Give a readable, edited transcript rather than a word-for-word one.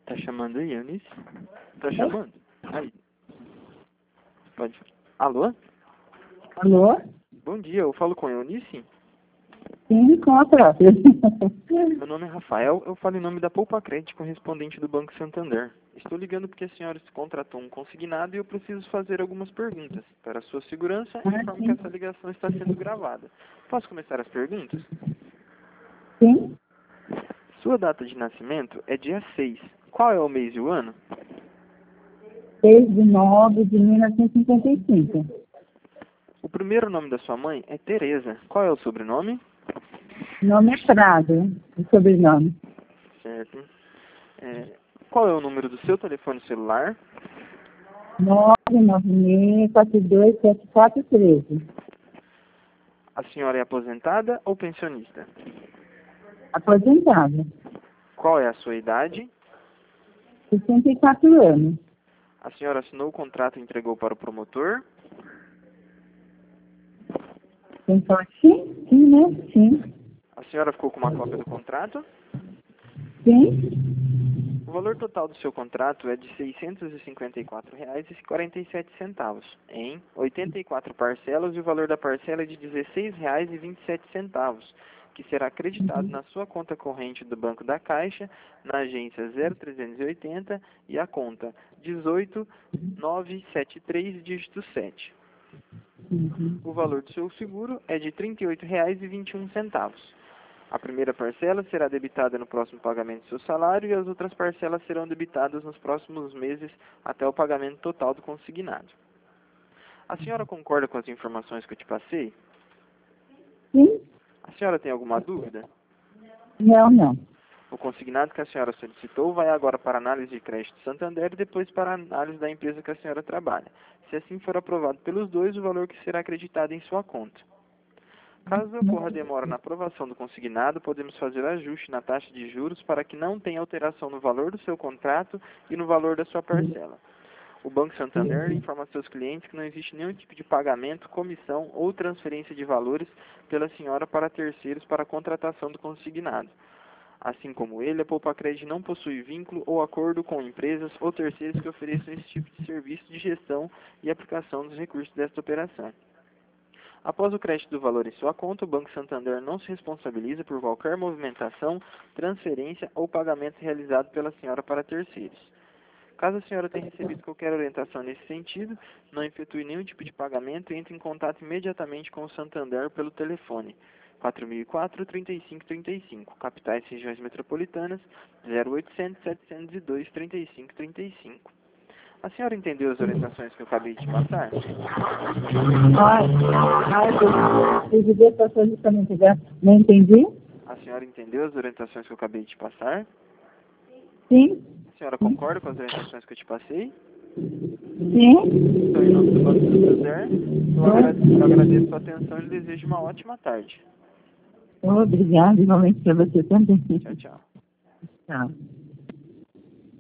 Tá chamando aí, Eunice? Tá chamando? Aí. Pode. Alô? Alô? Bom dia, eu falo com a Eunice? Sim, com a própria. Meu nome é Rafael, eu falo em nome da Poupa Crédito, correspondente do Banco Santander. Estou ligando porque a senhora se contratou um consignado e eu preciso fazer algumas perguntas. Para a sua segurança, informo que Sim. essa ligação está sendo gravada. Posso começar as perguntas? Sim? Sua data de nascimento é dia 6. Qual é o mês e o ano? 6 de 9 de 1955. O primeiro nome da sua mãe é Tereza. Qual é o sobrenome? Nome é Prado, o sobrenome. Certo. Qual é o número do seu telefone celular? 996427413. A senhora é aposentada ou pensionista? Aposentada. Qual é a sua idade? 64 anos. A senhora assinou o contrato e entregou para o promotor? Tem só sim? Sim, né? Sim. A senhora ficou com uma cópia do contrato? Sim? O valor total do seu contrato é de R$ 654,47, em 84 parcelas, e o valor da parcela é de R$ 16,27, que será acreditado na sua conta corrente do Banco da Caixa, na agência 0380 e a conta 18973, dígito 7. Uhum. O valor do seu seguro é de R$ 38,21. A primeira parcela será debitada no próximo pagamento do seu salário e as outras parcelas serão debitadas nos próximos meses até o pagamento total do consignado. A senhora concorda com as informações que eu te passei? Sim? A senhora tem alguma dúvida? Não, não. O consignado que a senhora solicitou vai agora para a análise de crédito do Santander e depois para a análise da empresa que a senhora trabalha. Se assim for aprovado pelos dois, o valor que será acreditado em sua conta. Caso ocorra demora na aprovação do consignado, podemos fazer ajuste na taxa de juros para que não tenha alteração no valor do seu contrato e no valor da sua parcela. O Banco Santander informa a seus clientes que não existe nenhum tipo de pagamento, comissão ou transferência de valores pela senhora para terceiros para a contratação do consignado. Assim como ele, a Poupa Crédito não possui vínculo ou acordo com empresas ou terceiros que ofereçam esse tipo de serviço de gestão e aplicação dos recursos desta operação. Após o crédito do valor em sua conta, o Banco Santander não se responsabiliza por qualquer movimentação, transferência ou pagamento realizado pela senhora para terceiros. Caso a senhora tenha recebido qualquer orientação nesse sentido, não efetue nenhum tipo de pagamento e entre em contato imediatamente com o Santander pelo telefone 4004-3535, capitais e regiões metropolitanas 0800-702-3535. A senhora entendeu as orientações que eu acabei de passar? Preciso ver se a coisa também tiver. Não entendi? A senhora entendeu as orientações que eu acabei de passar? Sim? A senhora concorda com as orientações que eu te passei? Sim? Então, em nome do Banco Santander, eu agradeço a sua atenção e lhe desejo uma ótima tarde. Obrigada, igualmente para você também. Tchau, tchau. Tchau.